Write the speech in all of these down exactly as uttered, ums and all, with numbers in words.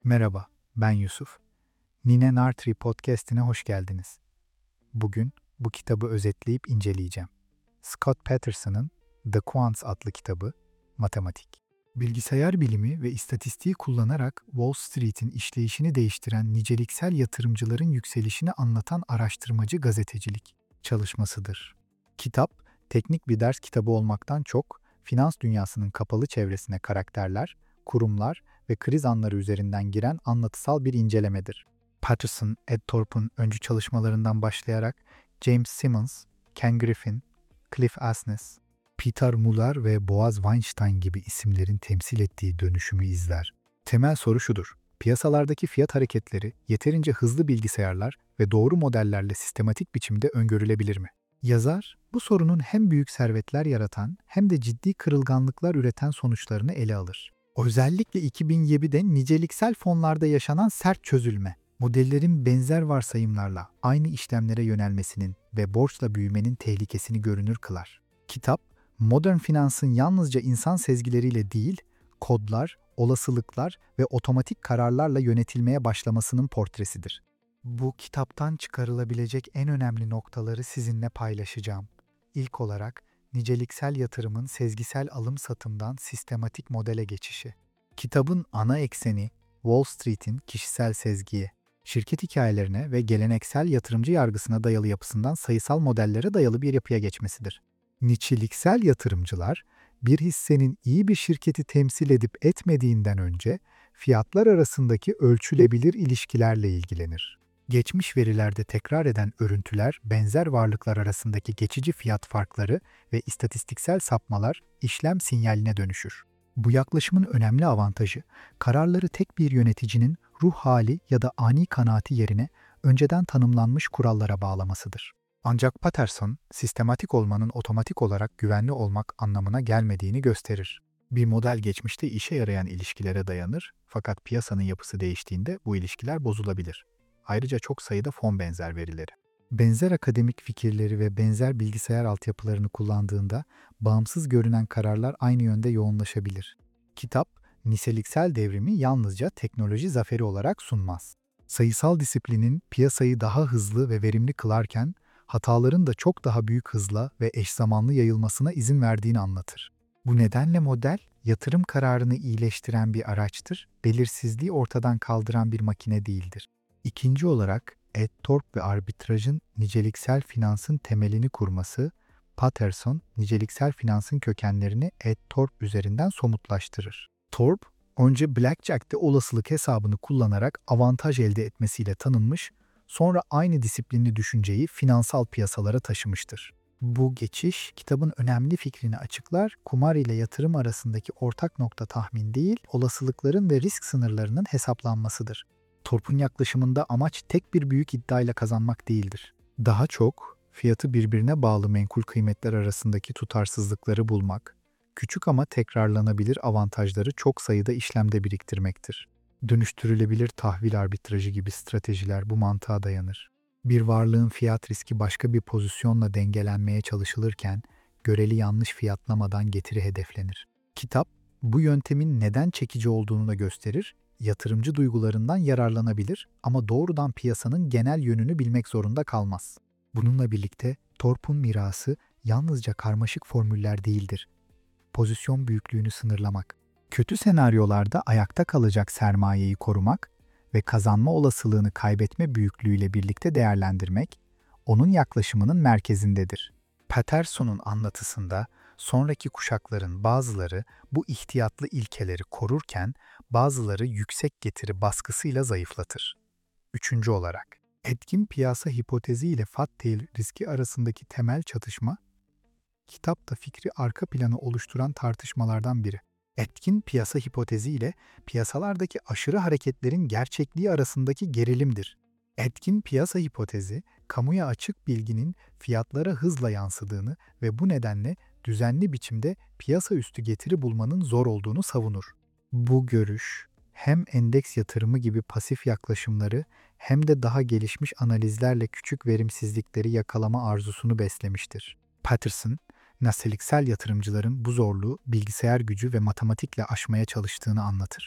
Merhaba, ben Yusuf. Nine Nartri Podcast'ine hoş geldiniz. Bugün bu kitabı özetleyip inceleyeceğim. Scott Patterson'ın The Quants adlı kitabı, Matematik. Bilgisayar bilimi ve istatistiği kullanarak Wall Street'in işleyişini değiştiren niceliksel yatırımcıların yükselişini anlatan araştırmacı gazetecilik çalışmasıdır. Kitap, teknik bir ders kitabı olmaktan çok, finans dünyasının kapalı çevresine karakterler, kurumlar ve kriz anları üzerinden giren anlatısal bir incelemedir. Patterson, Ed Thorp'un öncü çalışmalarından başlayarak James Simmons, Ken Griffin, Cliff Asness, Peter Muller ve Boaz Weinstein gibi isimlerin temsil ettiği dönüşümü izler. Temel soru şudur: piyasalardaki fiyat hareketleri yeterince hızlı bilgisayarlar ve doğru modellerle sistematik biçimde öngörülebilir mi? Yazar, bu sorunun hem büyük servetler yaratan hem de ciddi kırılganlıklar üreten sonuçlarını ele alır. Özellikle iki bin yedide niceliksel fonlarda yaşanan sert çözülme, modellerin benzer varsayımlarla aynı işlemlere yönelmesinin ve borçla büyümenin tehlikesini görünür kılar. Kitap, modern finansın yalnızca insan sezgileriyle değil, kodlar, olasılıklar ve otomatik kararlarla yönetilmeye başlamasının portresidir. Bu kitaptan çıkarılabilecek en önemli noktaları sizinle paylaşacağım. İlk olarak, niceliksel yatırımın sezgisel alım-satımdan sistematik modele geçişi. Kitabın ana ekseni, Wall Street'in kişisel sezgiye, şirket hikayelerine ve geleneksel yatırımcı yargısına dayalı yapısından sayısal modellere dayalı bir yapıya geçmesidir. Niceliksel yatırımcılar, bir hissenin iyi bir şirketi temsil edip etmediğinden önce fiyatlar arasındaki ölçülebilir ilişkilerle ilgilenir. Geçmiş verilerde tekrar eden örüntüler, benzer varlıklar arasındaki geçici fiyat farkları ve istatistiksel sapmalar işlem sinyaline dönüşür. Bu yaklaşımın önemli avantajı, kararları tek bir yöneticinin ruh hali ya da ani kanaati yerine önceden tanımlanmış kurallara bağlamasıdır. Ancak Patterson, sistematik olmanın otomatik olarak güvenli olmak anlamına gelmediğini gösterir. Bir model geçmişte işe yarayan ilişkilere dayanır, fakat piyasanın yapısı değiştiğinde bu ilişkiler bozulabilir. Ayrıca çok sayıda fon benzer verileri. Benzer akademik fikirleri ve benzer bilgisayar altyapılarını kullandığında bağımsız görünen kararlar aynı yönde yoğunlaşabilir. Kitap, niteliksel devrimi yalnızca teknoloji zaferi olarak sunmaz. Sayısal disiplinin piyasayı daha hızlı ve verimli kılarken, hataların da çok daha büyük hızla ve eş zamanlı yayılmasına izin verdiğini anlatır. Bu nedenle model, yatırım kararını iyileştiren bir araçtır, belirsizliği ortadan kaldıran bir makine değildir. İkinci olarak, Ed Thorp ve arbitrajın niceliksel finansın temelini kurması, Patterson, niceliksel finansın kökenlerini Ed Thorp üzerinden somutlaştırır. Thorp, önce Blackjack'te olasılık hesabını kullanarak avantaj elde etmesiyle tanınmış, sonra aynı disiplinli düşünceyi finansal piyasalara taşımıştır. Bu geçiş, kitabın önemli fikrini açıklar, kumar ile yatırım arasındaki ortak nokta tahmin değil, olasılıkların ve risk sınırlarının hesaplanmasıdır. Thorp'un yaklaşımında amaç tek bir büyük iddiayla kazanmak değildir. Daha çok, fiyatı birbirine bağlı menkul kıymetler arasındaki tutarsızlıkları bulmak, küçük ama tekrarlanabilir avantajları çok sayıda işlemde biriktirmektir. Dönüştürülebilir tahvil arbitrajı gibi stratejiler bu mantığa dayanır. Bir varlığın fiyat riski başka bir pozisyonla dengelenmeye çalışılırken, göreli yanlış fiyatlamadan getiri hedeflenir. Kitap, bu yöntemin neden çekici olduğunu da gösterir, yatırımcı duygularından yararlanabilir ama doğrudan piyasanın genel yönünü bilmek zorunda kalmaz. Bununla birlikte Thorp'un mirası yalnızca karmaşık formüller değildir. Pozisyon büyüklüğünü sınırlamak, kötü senaryolarda ayakta kalacak sermayeyi korumak ve kazanma olasılığını kaybetme büyüklüğüyle birlikte değerlendirmek, onun yaklaşımının merkezindedir. Patterson'un anlatısında sonraki kuşakların bazıları bu ihtiyatlı ilkeleri korurken bazıları yüksek getiri baskısıyla zayıflatır. Üçüncü olarak, etkin piyasa hipotezi ile fat-tail riski arasındaki temel çatışma, kitapta fikri arka planı oluşturan tartışmalardan biri. Etkin piyasa hipotezi ile piyasalardaki aşırı hareketlerin gerçekliği arasındaki gerilimdir. Etkin piyasa hipotezi, kamuya açık bilginin fiyatlara hızla yansıdığını ve bu nedenle düzenli biçimde piyasa üstü getiri bulmanın zor olduğunu savunur. Bu görüş, hem endeks yatırımı gibi pasif yaklaşımları hem de daha gelişmiş analizlerle küçük verimsizlikleri yakalama arzusunu beslemiştir. Patterson, niteliksel yatırımcıların bu zorluğu bilgisayar gücü ve matematikle aşmaya çalıştığını anlatır.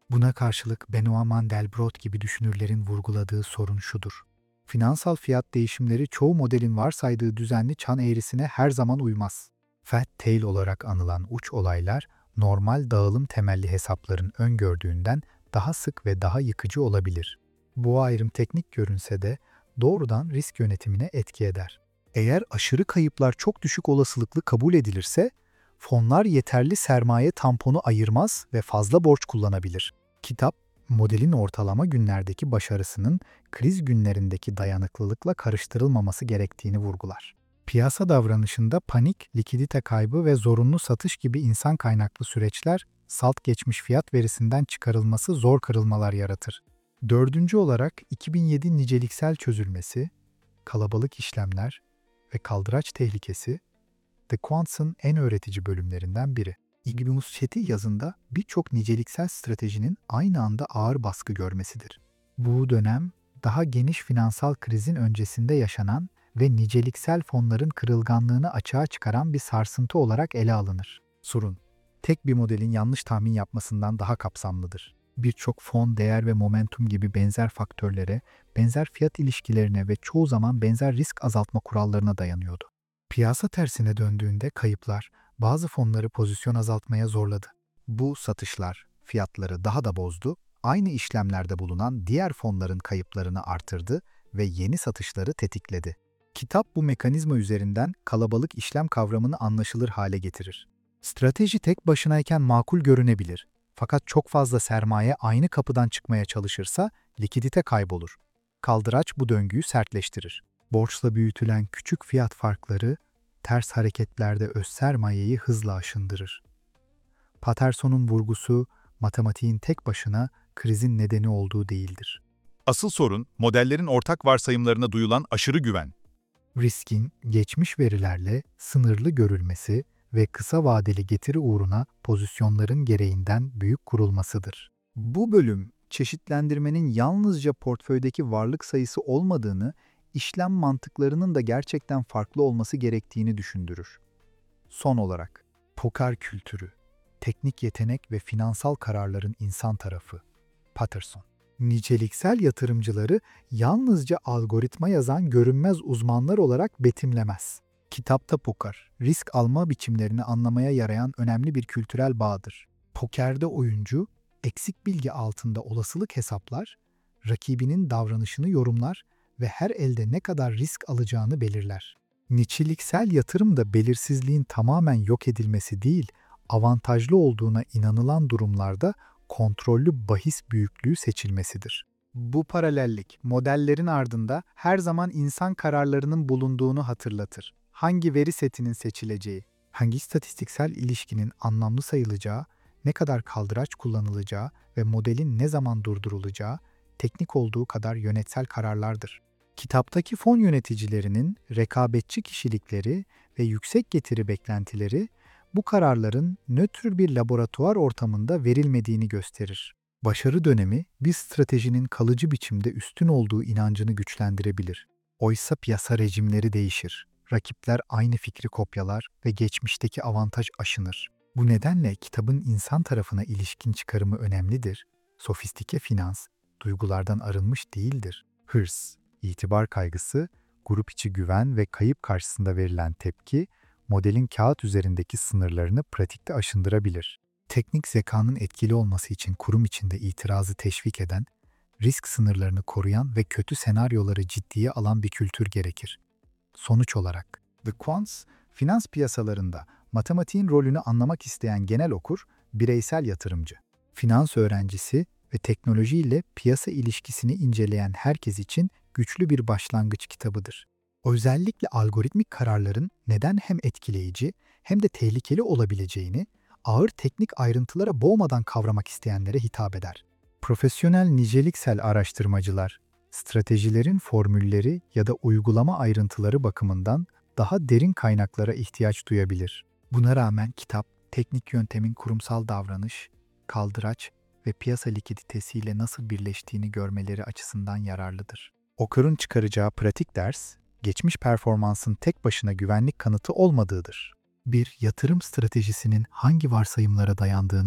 Buna karşılık Benoît Mandelbrot gibi düşünürlerin vurguladığı sorun şudur: finansal fiyat değişimleri çoğu modelin varsaydığı düzenli çan eğrisine her zaman uymaz. Fat tail olarak anılan uç olaylar, normal dağılım temelli hesapların öngördüğünden daha sık ve daha yıkıcı olabilir. Bu ayrım teknik görünse de doğrudan risk yönetimine etki eder. Eğer aşırı kayıplar çok düşük olasılıklı kabul edilirse, fonlar yeterli sermaye tamponu ayırmaz ve fazla borç kullanabilir. Kitap, modelin ortalama günlerdeki başarısının kriz günlerindeki dayanıklılıkla karıştırılmaması gerektiğini vurgular. Piyasa davranışında panik, likidite kaybı ve zorunlu satış gibi insan kaynaklı süreçler, salt geçmiş fiyat verisinden çıkarılması zor kırılmalar yaratır. Dördüncü olarak iki bin yedi niceliksel çözülmesi, kalabalık işlemler ve kaldıraç tehlikesi, The Quants'ın en öğretici bölümlerinden biri. Igbimus Chetty yazında birçok niceliksel stratejinin aynı anda ağır baskı görmesidir. Bu dönem, daha geniş finansal krizin öncesinde yaşanan ve niceliksel fonların kırılganlığını açığa çıkaran bir sarsıntı olarak ele alınır. Sorun, tek bir modelin yanlış tahmin yapmasından daha kapsamlıdır. Birçok fon, değer ve momentum gibi benzer faktörlere, benzer fiyat ilişkilerine ve çoğu zaman benzer risk azaltma kurallarına dayanıyordu. Piyasa tersine döndüğünde kayıplar bazı fonları pozisyon azaltmaya zorladı. Bu satışlar fiyatları daha da bozdu, aynı işlemlerde bulunan diğer fonların kayıplarını artırdı ve yeni satışları tetikledi. Kitap bu mekanizma üzerinden kalabalık işlem kavramını anlaşılır hale getirir. Strateji tek başınayken makul görünebilir. Fakat çok fazla sermaye aynı kapıdan çıkmaya çalışırsa likidite kaybolur. Kaldıraç bu döngüyü sertleştirir. Borçla büyütülen küçük fiyat farkları, ters hareketlerde öz sermayeyi hızla aşındırır. Patterson'un vurgusu, matematiğin tek başına krizin nedeni olduğu değildir. Asıl sorun, modellerin ortak varsayımlarına duyulan aşırı güven. Riskin geçmiş verilerle sınırlı görülmesi ve kısa vadeli getiri uğruna pozisyonların gereğinden büyük kurulmasıdır. Bu bölüm, çeşitlendirmenin yalnızca portföydeki varlık sayısı olmadığını, işlem mantıklarının da gerçekten farklı olması gerektiğini düşündürür. Son olarak, poker kültürü, teknik yetenek ve finansal kararların insan tarafı. Patterson. Niceliksel yatırımcıları yalnızca algoritma yazan görünmez uzmanlar olarak betimlemez. Kitapta poker, risk alma biçimlerini anlamaya yarayan önemli bir kültürel bağdır. Pokerde oyuncu, eksik bilgi altında olasılık hesaplar, rakibinin davranışını yorumlar ve her elde ne kadar risk alacağını belirler. Niçeliksel yatırım da belirsizliğin tamamen yok edilmesi değil, avantajlı olduğuna inanılan durumlarda kontrollü bahis büyüklüğü seçilmesidir. Bu paralellik, modellerin ardında her zaman insan kararlarının bulunduğunu hatırlatır. Hangi veri setinin seçileceği, hangi istatistiksel ilişkinin anlamlı sayılacağı, ne kadar kaldıraç kullanılacağı ve modelin ne zaman durdurulacağı, teknik olduğu kadar yönetsel kararlardır. Kitaptaki fon yöneticilerinin rekabetçi kişilikleri ve yüksek getiri beklentileri, bu kararların nötr bir laboratuvar ortamında verilmediğini gösterir. Başarı dönemi bir stratejinin kalıcı biçimde üstün olduğu inancını güçlendirebilir. Oysa piyasa rejimleri değişir. Rakipler aynı fikri kopyalar ve geçmişteki avantaj aşınır. Bu nedenle kitabın insan tarafına ilişkin çıkarımı önemlidir. Sofistike finans, duygulardan arınmış değildir. Hırs, itibar kaygısı, grup içi güven ve kayıp karşısında verilen tepki, modelin kağıt üzerindeki sınırlarını pratikte aşındırabilir. Teknik zekanın etkili olması için kurum içinde itirazı teşvik eden, risk sınırlarını koruyan ve kötü senaryoları ciddiye alan bir kültür gerekir. Sonuç olarak, The Quants, finans piyasalarında matematiğin rolünü anlamak isteyen genel okur, bireysel yatırımcı, finans öğrencisi ve teknolojiyle piyasa ilişkisini inceleyen herkes için güçlü bir başlangıç kitabıdır. Özellikle algoritmik kararların neden hem etkileyici hem de tehlikeli olabileceğini ağır teknik ayrıntılara boğmadan kavramak isteyenlere hitap eder. Profesyonel niceliksel araştırmacılar, stratejilerin formülleri ya da uygulama ayrıntıları bakımından daha derin kaynaklara ihtiyaç duyabilir. Buna rağmen kitap, teknik yöntemin kurumsal davranış, kaldıraç ve piyasa likiditesiyle nasıl birleştiğini görmeleri açısından yararlıdır. Okurun çıkaracağı pratik ders, geçmiş performansın tek başına güvenlik kanıtı olmadığıdır. Bir yatırım stratejisinin hangi varsayımlara dayandığını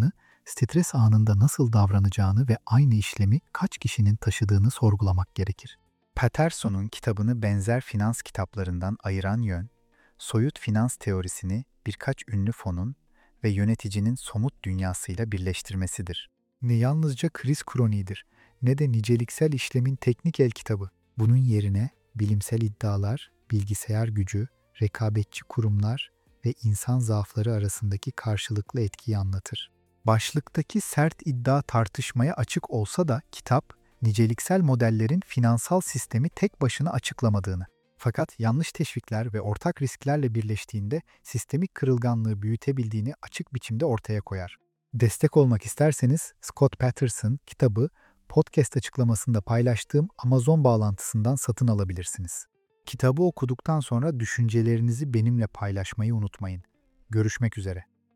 stres anında nasıl davranacağını ve aynı işlemi kaç kişinin taşıdığını sorgulamak gerekir. Peterson'un kitabını benzer finans kitaplarından ayıran yön, soyut finans teorisini birkaç ünlü fonun ve yöneticinin somut dünyasıyla birleştirmesidir. Ne yalnızca kriz kroniğidir, ne de niceliksel işlemin teknik el kitabı. Bunun yerine bilimsel iddialar, bilgisayar gücü, rekabetçi kurumlar ve insan zaafları arasındaki karşılıklı etkiyi anlatır. Başlıktaki sert iddia tartışmaya açık olsa da kitap, niceliksel modellerin finansal sistemi tek başına açıklamadığını, fakat yanlış teşvikler ve ortak risklerle birleştiğinde sistemik kırılganlığı büyütebildiğini açık biçimde ortaya koyar. Destek olmak isterseniz Scott Patterson kitabı podcast açıklamasında paylaştığım Amazon bağlantısından satın alabilirsiniz. Kitabı okuduktan sonra düşüncelerinizi benimle paylaşmayı unutmayın. Görüşmek üzere.